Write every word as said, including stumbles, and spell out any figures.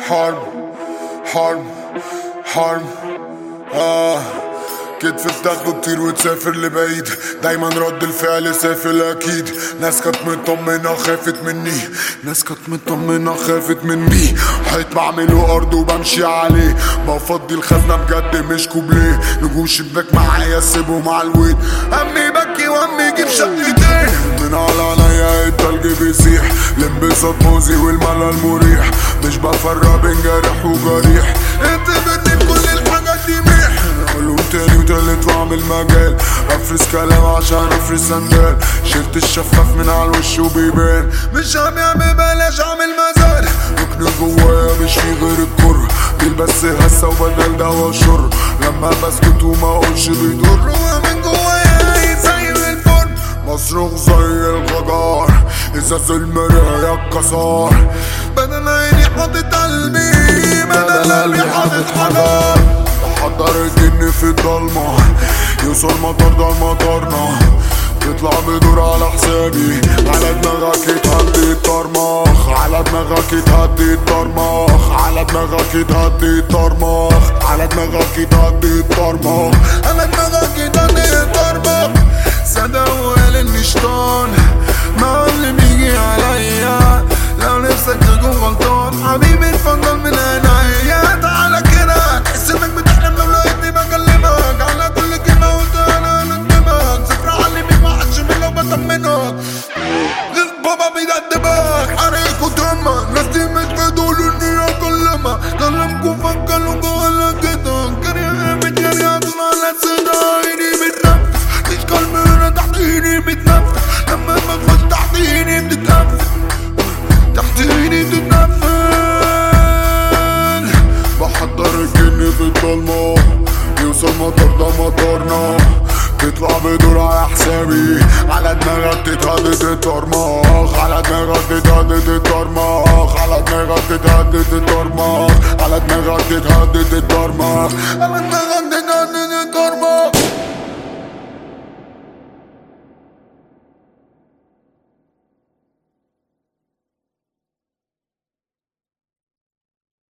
حرب حرب حرب آه كتف بتاخده تطير وتسافر لبعيد، دايما رد الفعل سافل اكيد. ناس كانت مطمنة خافت مني، ناس كانت مطمنة خافت مني. حيط بعمله ارض وبمشي عليه، بفضي الخزنة بجد مش كوبليه. نجوم شباك معايا سيبهم على الويد، امي بكي وامي يجيب شقتين. من على عينيا التلج بيسيح، الانبساط موزي والملل مريح. مش بفرق بين جارح وجريح، انت بدي بكل الحاجات دي ميح. علوم تاني وتالت واعمل مجال، افرس كلام عشان افرس سندال. شلت الشفاف من على الوش وبيبان، مش عم يعمل بلاش اعمل مزال. ركن جوايا مش في غير الكره، بس هسه وبدل دوا شر. لما بسكت وما اقولش بيضر، ومن جوايا زي الفرن مصروخ زي الغجار. ازاز المراية اتكسر، بدل عيني حاطط قلبي، بدل قلبي حاطط حجر. بحضر الجن في الضلمة، يوصل مطار ده مطارنا. تطلع بدور على حسابي، على دماغك يتهدي الطرماخ، على دماغك يتهدي الطرماخ، على دماغك يتهدي الطرماخ، على دماغك يتهدي الطرماخ، على دماغك يتهدي الطرماخ. صدق وقال اني شطان، ما اللي بيجي عليا. لو نفسك تكون غلطان حبيبي اتفضل من عينيا. تعالى كده تحس انك بتحلم، لو لقيتني بكلمك على كل كلمة قلتها انا هندمك. صفر علمك ما حدش من لو بطمنك، غير بابا بيدبك عليك ودمك. ناس دي مش بدول اني اكلمك، كلمكوا فكروا جوالا كده. كريم بتجريات على الصدا، ايدي بتنفس مش كلمة هنا تحت ايدي بتنفس. لما بخش تحت ايدي بتتنفس، تحت ايدي بتتنفس. بحضر الجن في الضلمة، يوصل مطار ده مطارنا. تطلع بدور على حسابي، على دماغك تتهدد الطرماخ، على دماغك تتهدد الطرماخ، على دماغك تتهدد الطرماخ، على دماغك تتهدد الطرماخ، على دماغك